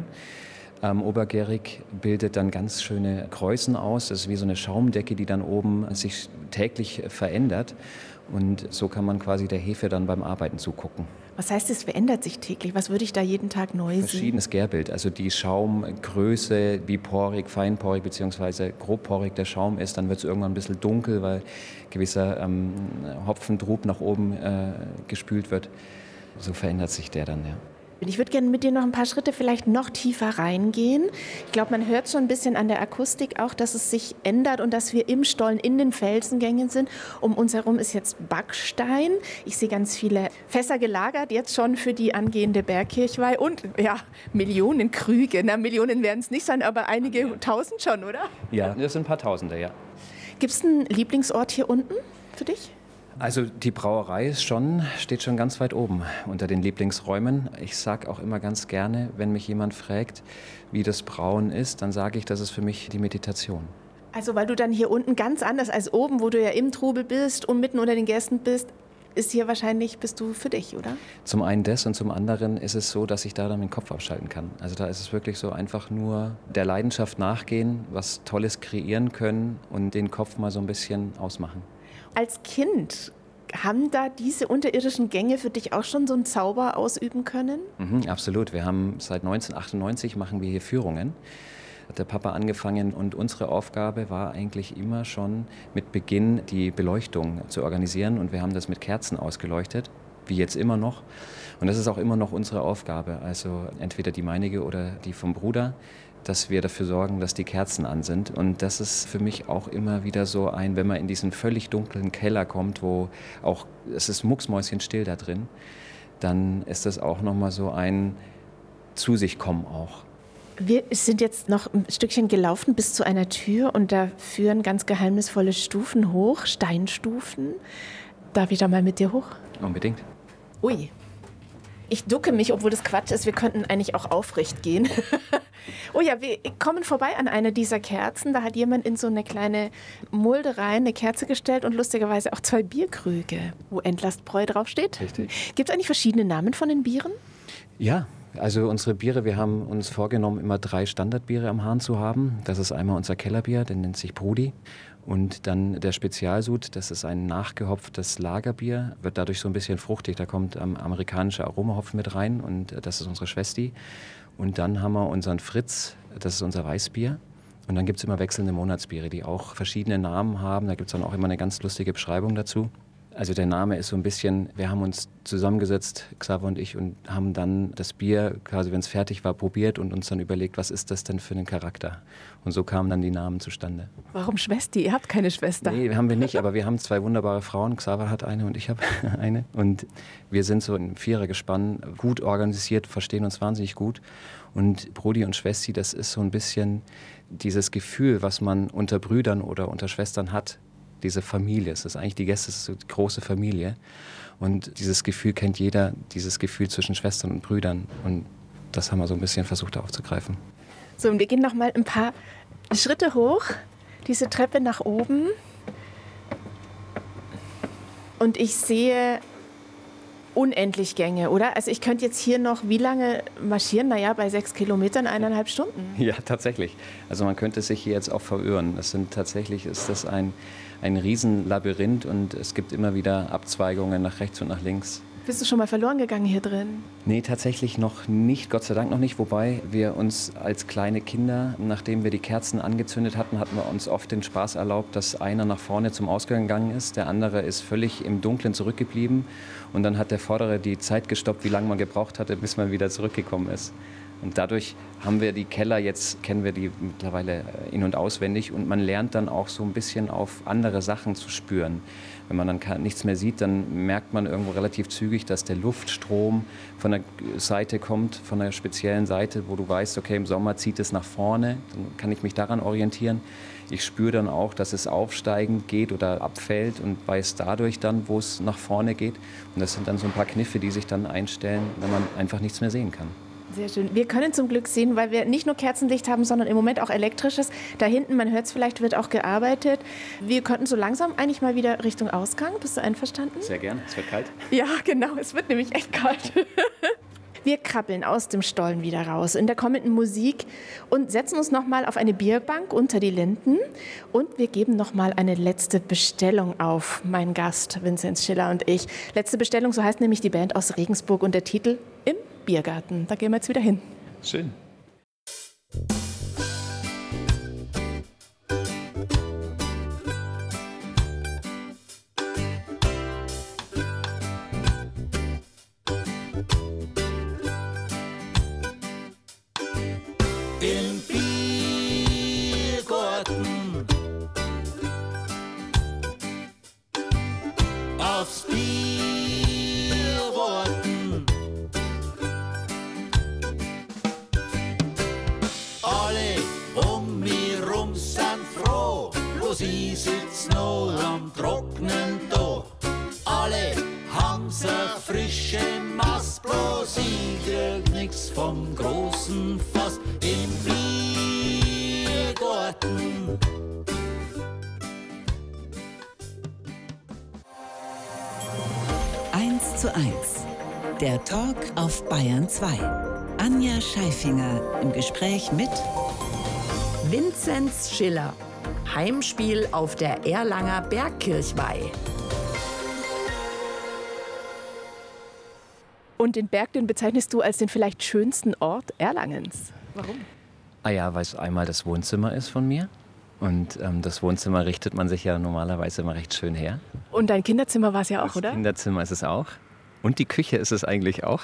Obergärig bildet dann ganz schöne Kräusen aus. Das ist wie so eine Schaumdecke, die dann oben sich täglich verändert. Und so kann man quasi der Hefe dann beim Arbeiten zugucken. Was heißt, es verändert sich täglich? Was würde ich da jeden Tag neu sehen? Verschiedenes Gärbild. Also die Schaumgröße, wie porig, feinporig bzw. grobporig der Schaum ist. Dann wird es irgendwann ein bisschen dunkel, weil gewisser Hopfendrub nach oben gespült wird. So verändert sich der dann, ja. Ich würde gerne mit dir noch ein paar Schritte vielleicht noch tiefer reingehen. Ich glaube, man hört schon ein bisschen an der Akustik auch, dass es sich ändert und dass wir im Stollen in den Felsengängen sind. Um uns herum ist jetzt Backstein. Ich sehe ganz viele Fässer gelagert, jetzt schon für die angehende Bergkirchweih und ja, Millionen Krüge. Na, Millionen werden es nicht sein, aber einige Tausend schon, oder? Ja, das sind ein paar Tausende, ja. Gibt es einen Lieblingsort hier unten für dich? Also die Brauerei steht schon ganz weit oben unter den Lieblingsräumen. Ich sage auch immer ganz gerne, wenn mich jemand fragt, wie das Brauen ist, dann sage ich, das ist für mich die Meditation. Also weil du dann hier unten ganz anders als oben, wo du ja im Trubel bist und mitten unter den Gästen bist, ist hier wahrscheinlich, bist du für dich, oder? Zum einen das und zum anderen ist es so, dass ich da dann den Kopf abschalten kann. Also da ist es wirklich so einfach nur der Leidenschaft nachgehen, was Tolles kreieren können und den Kopf mal so ein bisschen ausmachen. Als Kind haben da diese unterirdischen Gänge für dich auch schon so einen Zauber ausüben können? Absolut. Wir haben seit 1998 machen wir hier Führungen. Hat der Papa angefangen und unsere Aufgabe war eigentlich immer schon mit Beginn die Beleuchtung zu organisieren und wir haben das mit Kerzen ausgeleuchtet, wie jetzt immer noch. Und das ist auch immer noch unsere Aufgabe, also entweder die meinige oder die vom Bruder, dass wir dafür sorgen, dass die Kerzen an sind. Und das ist für mich auch immer wieder so wenn man in diesen völlig dunklen Keller kommt, wo auch, es ist mucksmäuschenstill da drin, dann ist das auch nochmal so ein zu sich kommen auch. Wir sind jetzt noch ein Stückchen gelaufen bis zu einer Tür und da führen ganz geheimnisvolle Stufen hoch, Steinstufen. Darf ich da mal mit dir hoch? Unbedingt. Ui. Ich ducke mich, obwohl das Quatsch ist. Wir könnten eigentlich auch aufrecht gehen. Oh ja, wir kommen vorbei an eine dieser Kerzen. Da hat jemand in so eine kleine Mulde rein eine Kerze gestellt und lustigerweise auch 2 Bierkrüge, wo Entlastbräu draufsteht. Richtig. Gibt es eigentlich verschiedene Namen von den Bieren? Ja, also unsere Biere, wir haben uns vorgenommen, immer 3 Standardbiere am Hahn zu haben. Das ist einmal unser Kellerbier, der nennt sich Brudi. Und dann der Spezialsud, das ist ein nachgehopftes Lagerbier, wird dadurch so ein bisschen fruchtig. Da kommt amerikanischer Aromahopfen mit rein und das ist unsere Schwesti. Und dann haben wir unseren Fritz, das ist unser Weißbier. Und dann gibt es immer wechselnde Monatsbiere, die auch verschiedene Namen haben. Da gibt es dann auch immer eine ganz lustige Beschreibung dazu. Also der Name ist so ein bisschen, wir haben uns zusammengesetzt, Xaver und ich, und haben dann das Bier, quasi wenn es fertig war, probiert und uns dann überlegt, was ist das denn für einen Charakter? Und so kamen dann die Namen zustande. Warum Schwesti? Ihr habt keine Schwester. Nee, haben wir nicht, aber wir haben 2 wunderbare Frauen. Xaver hat eine und ich habe eine. Und wir sind so ein Vierergespann, gut organisiert, verstehen uns wahnsinnig gut. Und Brudi und Schwesti, das ist so ein bisschen dieses Gefühl, was man unter Brüdern oder unter Schwestern hat. Diese Familie, es ist eigentlich die Gäste, es ist so die große Familie. Und dieses Gefühl kennt jeder, dieses Gefühl zwischen Schwestern und Brüdern. Und das haben wir so ein bisschen versucht aufzugreifen. So, und wir gehen noch mal ein paar Schritte hoch, diese Treppe nach oben. Und ich sehe unendlich Gänge, oder? Also ich könnte jetzt hier noch wie lange marschieren? Naja, bei 6 Kilometern 1,5 Stunden. Ja, tatsächlich. Also man könnte sich hier jetzt auch verirren. Tatsächlich ist das ein Riesenlabyrinth und es gibt immer wieder Abzweigungen nach rechts und nach links. Bist du schon mal verloren gegangen hier drin? Nee, tatsächlich noch nicht, Gott sei Dank noch nicht. Wobei wir uns als kleine Kinder, nachdem wir die Kerzen angezündet hatten, hatten wir uns oft den Spaß erlaubt, dass einer nach vorne zum Ausgang gegangen ist, der andere ist völlig im Dunkeln zurückgeblieben und dann hat der Vordere die Zeit gestoppt, wie lange man gebraucht hatte, bis man wieder zurückgekommen ist. Und dadurch haben wir die Keller, jetzt kennen wir die mittlerweile in- und auswendig und man lernt dann auch so ein bisschen auf andere Sachen zu spüren. Wenn man dann nichts mehr sieht, dann merkt man irgendwo relativ zügig, dass der Luftstrom von der Seite kommt, von einer speziellen Seite, wo du weißt, okay, im Sommer zieht es nach vorne, dann kann ich mich daran orientieren. Ich spüre dann auch, dass es aufsteigend geht oder abfällt und weiß dadurch dann, wo es nach vorne geht. Und das sind dann so ein paar Kniffe, die sich dann einstellen, wenn man einfach nichts mehr sehen kann. Sehr schön. Wir können zum Glück sehen, weil wir nicht nur Kerzenlicht haben, sondern im Moment auch elektrisches. Da hinten, man hört es vielleicht, wird auch gearbeitet. Wir könnten so langsam eigentlich mal wieder Richtung Ausgang. Bist du einverstanden? Sehr gern. Es wird kalt. Ja, genau. Es wird nämlich echt kalt. Wir krabbeln aus dem Stollen wieder raus in der kommenden Musik und setzen uns nochmal auf eine Bierbank unter die Linden. Und wir geben nochmal eine letzte Bestellung auf, mein Gast Vinzenz Schiller und ich. Letzte Bestellung, so heißt nämlich die Band aus Regensburg und der Titel Im Biergarten. Da gehen wir jetzt wieder hin. Schön. Im Biergarten aufs Bier warten. Alle um mich rum sind froh, bloß ich sitz noch am Trocknen da. Alle haben's a frische Maß, bloß ich krieg nix vom großen Fass im Biergarten. Eins: Der Talk auf Bayern 2. Anja Scheifinger im Gespräch mit Vinzenz Schiller, Heimspiel auf der Erlanger Bergkirchweih. Und den Berg, den bezeichnest du als den vielleicht schönsten Ort Erlangens. Warum? Ah ja, weil es einmal das Wohnzimmer ist von mir. Und das Wohnzimmer richtet man sich ja normalerweise immer recht schön her. Und dein Kinderzimmer war es ja auch, Das oder? Kinderzimmer ist es auch. Und die Küche ist es eigentlich auch.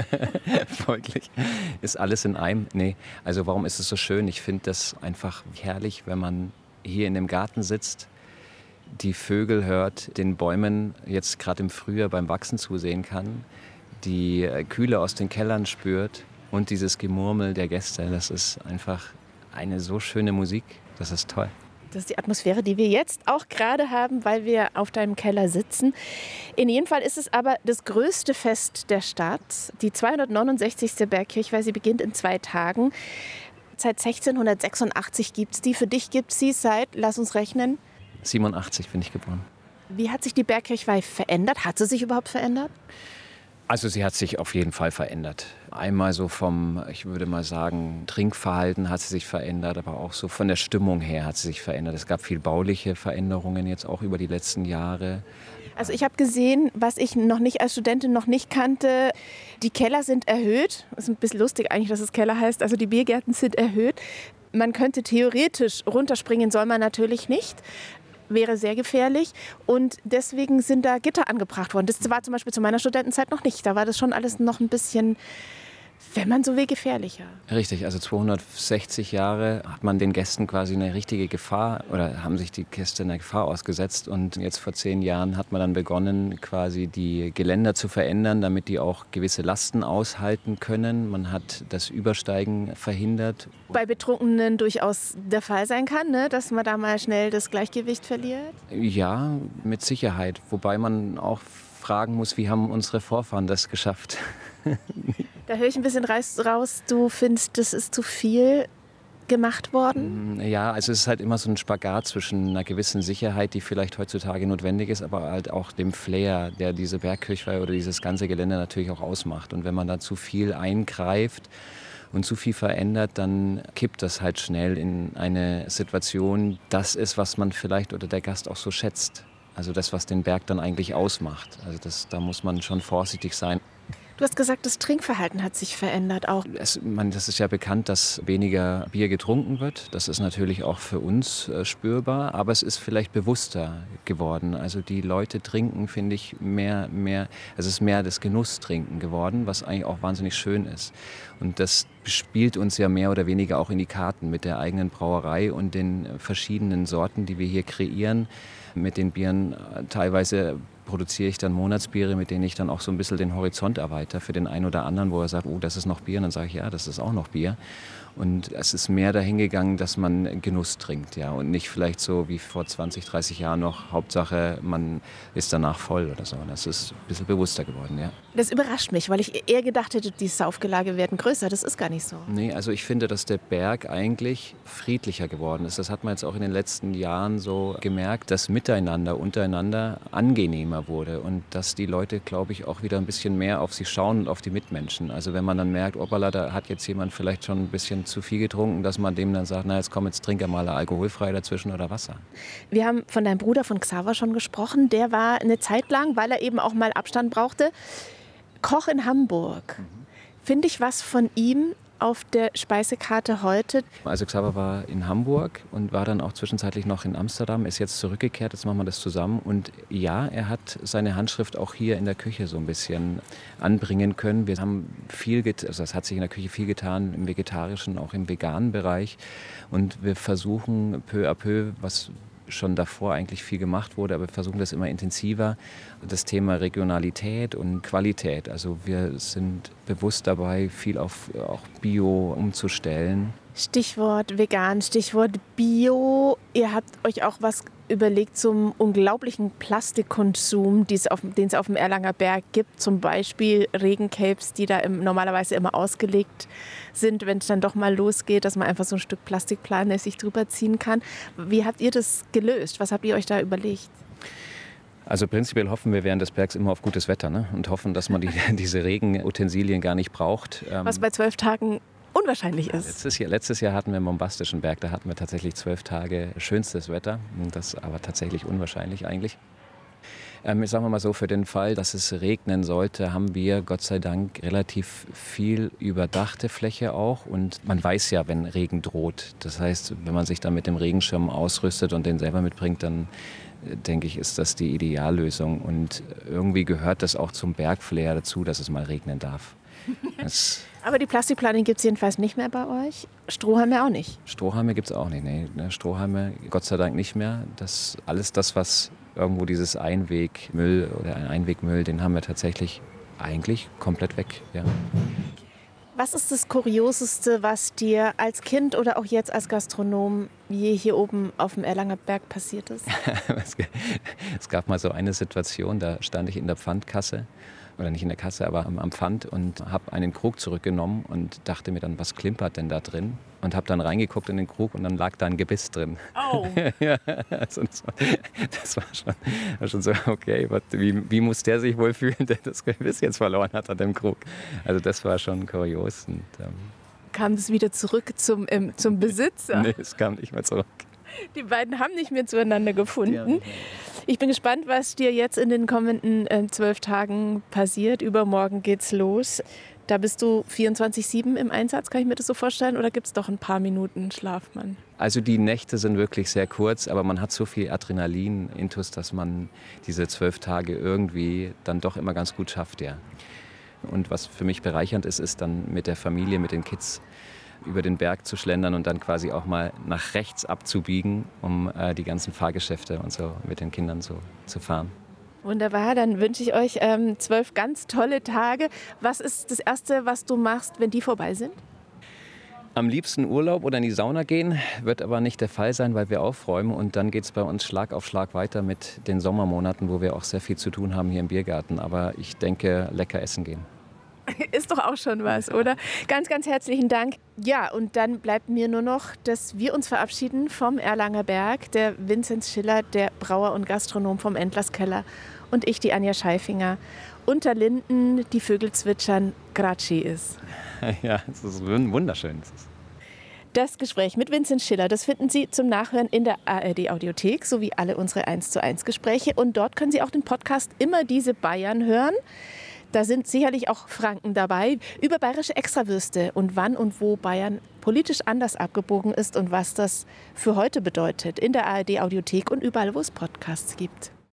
Folglich ist alles in einem. Nee, also warum ist es so schön? Ich finde das einfach herrlich, wenn man hier in dem Garten sitzt, die Vögel hört, den Bäumen jetzt gerade im Frühjahr beim Wachsen zusehen kann, die Kühle aus den Kellern spürt und dieses Gemurmel der Gäste. Das ist einfach eine so schöne Musik. Das ist toll. Das ist die Atmosphäre, die wir jetzt auch gerade haben, weil wir auf deinem Keller sitzen. In jedem Fall ist es aber das größte Fest der Stadt. Die 269. Bergkirchweih, sie beginnt in 2 Tagen. Seit 1686 gibt es die. Für dich gibt es sie seit, lass uns rechnen. 87 bin ich geboren. Wie hat sich die Bergkirchweih verändert? Hat sie sich überhaupt verändert? Also sie hat sich auf jeden Fall verändert. Einmal so vom, ich würde mal sagen, Trinkverhalten hat sie sich verändert, aber auch so von der Stimmung her hat sie sich verändert. Es gab viel bauliche Veränderungen jetzt auch über die letzten Jahre. Also ich habe gesehen, was ich noch nicht als Studentin noch nicht kannte, die Keller sind erhöht. Das ist ein bisschen lustig eigentlich, dass es Keller heißt. Also die Biergärten sind erhöht. Man könnte theoretisch runterspringen, soll man natürlich nicht. Wäre sehr gefährlich und deswegen sind da Gitter angebracht worden. Das war zum Beispiel zu meiner Studentenzeit noch nicht. Da war das schon alles noch ein bisschen, wenn man so will, gefährlicher. Richtig, also 260 Jahre hat man den Gästen quasi eine richtige Gefahr oder haben sich die Gäste einer Gefahr ausgesetzt und jetzt vor 10 Jahren hat man dann begonnen, quasi die Geländer zu verändern, damit die auch gewisse Lasten aushalten können. Man hat das Übersteigen verhindert. Bei Betrunkenen durchaus der Fall sein kann, ne? Dass man da mal schnell das Gleichgewicht verliert? Ja, mit Sicherheit. Wobei man auch fragen muss, wie haben unsere Vorfahren das geschafft? Da höre ich ein bisschen raus, du findest, das ist zu viel gemacht worden? Ja, also es ist halt immer so ein Spagat zwischen einer gewissen Sicherheit, die vielleicht heutzutage notwendig ist, aber halt auch dem Flair, der diese Bergkirchweih oder dieses ganze Gelände natürlich auch ausmacht. Und wenn man da zu viel eingreift und zu viel verändert, dann kippt das halt schnell in eine Situation, das ist, was man vielleicht oder der Gast auch so schätzt. Also das, was den Berg dann eigentlich ausmacht. Also da muss man schon vorsichtig sein. Du hast gesagt, das Trinkverhalten hat sich verändert auch. Das ist ja bekannt, dass weniger Bier getrunken wird. Das ist natürlich auch für uns spürbar, aber es ist vielleicht bewusster geworden. Also die Leute trinken, finde ich, mehr, es ist mehr das Genusstrinken geworden, was eigentlich auch wahnsinnig schön ist. Und das spielt uns ja mehr oder weniger auch in die Karten mit der eigenen Brauerei und den verschiedenen Sorten, die wir hier kreieren. Mit den Bieren teilweise produziere ich dann Monatsbiere, mit denen ich dann auch so ein bisschen den Horizont erweitere für den einen oder anderen, wo er sagt, oh, das ist noch Bier. Und dann sage ich, ja, das ist auch noch Bier. Und es ist mehr dahin gegangen, dass man Genuss trinkt, ja, und nicht vielleicht so wie vor 20, 30 Jahren noch, Hauptsache, man ist danach voll oder so. Das ist ein bisschen bewusster geworden, ja. Das überrascht mich, weil ich eher gedacht hätte, die Saufgelage werden größer. Das ist gar nicht so. Nee, also ich finde, dass der Berg eigentlich friedlicher geworden ist. Das hat man jetzt auch in den letzten Jahren so gemerkt, dass Miteinander, untereinander angenehmer wurde und dass die Leute, glaube ich, auch wieder ein bisschen mehr auf sich schauen und auf die Mitmenschen. Also wenn man dann merkt, opala, da hat jetzt jemand vielleicht schon ein bisschen zu viel getrunken, dass man dem dann sagt, na jetzt komm, jetzt trink ja mal alkoholfrei dazwischen oder Wasser. Wir haben von deinem Bruder, von Xaver, schon gesprochen. Der war eine Zeit lang, weil er eben auch mal Abstand brauchte, Koch in Hamburg. Finde ich was von ihm auf der Speisekarte heute? Also Xaver war in Hamburg und war dann auch zwischenzeitlich noch in Amsterdam, ist jetzt zurückgekehrt, jetzt machen wir das zusammen. Und ja, er hat seine Handschrift auch hier in der Küche so ein bisschen anbringen können. Wir haben also es hat sich in der Küche viel getan, im vegetarischen, auch im veganen Bereich. Und wir versuchen peu à peu, was schon davor eigentlich viel gemacht wurde, aber wir versuchen das immer intensiver, das Thema Regionalität und Qualität. Also wir sind bewusst dabei, viel auf auch Bio umzustellen. Stichwort vegan, Stichwort Bio. Ihr habt euch auch was überlegt zum unglaublichen Plastikkonsum, den es auf dem Erlanger Berg gibt. Zum Beispiel Regencapes, die da normalerweise immer ausgelegt sind, wenn es dann doch mal losgeht, dass man einfach so ein Stück Plastik planmäßig drüber ziehen kann. Wie habt ihr das gelöst? Was habt ihr euch da überlegt? Also prinzipiell hoffen wir während des Bergs immer auf gutes Wetter, ne? Und hoffen, dass man diese Regenutensilien gar nicht braucht. Was bei 12 Tagen unwahrscheinlich ist. Letztes Jahr hatten wir im Bombastischen Berg, da hatten wir tatsächlich 12 Tage schönstes Wetter. Das aber tatsächlich unwahrscheinlich eigentlich. Sagen wir mal so, für den Fall, dass es regnen sollte, haben wir Gott sei Dank relativ viel überdachte Fläche auch. Und man weiß ja, wenn Regen droht. Das heißt, wenn man sich dann mit dem Regenschirm ausrüstet und den selber mitbringt, dann denke ich, ist das die Ideallösung. Und irgendwie gehört das auch zum Bergflair dazu, dass es mal regnen darf. Aber die Plastikplanin gibt es jedenfalls nicht mehr bei euch. Strohhalme auch nicht. Strohhalme gibt es auch nicht. Nee, Strohhalme Gott sei Dank nicht mehr. Alles das, was irgendwo dieses Einwegmüll oder ein Einwegmüll, den haben wir tatsächlich eigentlich komplett weg. Ja. Was ist das Kurioseste, was dir als Kind oder auch jetzt als Gastronom je hier oben auf dem Erlanger Berg passiert ist? Es gab mal so eine Situation, da stand ich in der Pfandkasse. Oder nicht in der Kasse, aber am Pfand und habe einen Krug zurückgenommen und dachte mir dann, was klimpert denn da drin? Und habe dann reingeguckt in den Krug und dann lag da ein Gebiss drin. Oh. Ja, also das war schon so, okay, wie muss der sich wohl fühlen, der das Gebiss jetzt verloren hat an dem Krug? Also das war schon kurios. Und, kam das wieder zurück zum Besitzer? Nee, es kam nicht mehr zurück. Die beiden haben nicht mehr zueinander gefunden. Ich bin gespannt, was dir jetzt in den kommenden 12 Tagen passiert. Übermorgen geht's los. Da bist du 24/7 im Einsatz, kann ich mir das so vorstellen? Oder gibt es doch ein paar Minuten Schlafmann? Also die Nächte sind wirklich sehr kurz, aber man hat so viel Adrenalin-Intus, dass man diese 12 Tage irgendwie dann doch immer ganz gut schafft, ja. Und was für mich bereichernd ist, ist dann mit der Familie, mit den Kids über den Berg zu schlendern und dann quasi auch mal nach rechts abzubiegen, um die ganzen Fahrgeschäfte und so mit den Kindern so zu fahren. Wunderbar, dann wünsche ich euch 12 ganz tolle Tage. Was ist das Erste, was du machst, wenn die vorbei sind? Am liebsten Urlaub oder in die Sauna gehen, wird aber nicht der Fall sein, weil wir aufräumen. Und dann geht es bei uns Schlag auf Schlag weiter mit den Sommermonaten, wo wir auch sehr viel zu tun haben hier im Biergarten. Aber ich denke, lecker essen gehen. Ist doch auch schon was, oder? Ganz, ganz herzlichen Dank. Ja, und dann bleibt mir nur noch, dass wir uns verabschieden vom Erlanger Berg, der Vinzenz Schiller, der Brauer und Gastronom vom Endlers Keller und ich, die Anja Scheifinger. Unter Linden, die Vögel zwitschern, Gratschi ist. Ja, es ist wunderschön. Das Gespräch mit Vinzenz Schiller, das finden Sie zum Nachhören in der ARD-Audiothek, sowie alle unsere 1:1 Gespräche. Und dort können Sie auch den Podcast Immer diese Bayern hören. Da sind sicherlich auch Franken dabei, über bayerische Extrawürste und wann und wo Bayern politisch anders abgebogen ist und was das für heute bedeutet in der ARD-Audiothek und überall, wo es Podcasts gibt.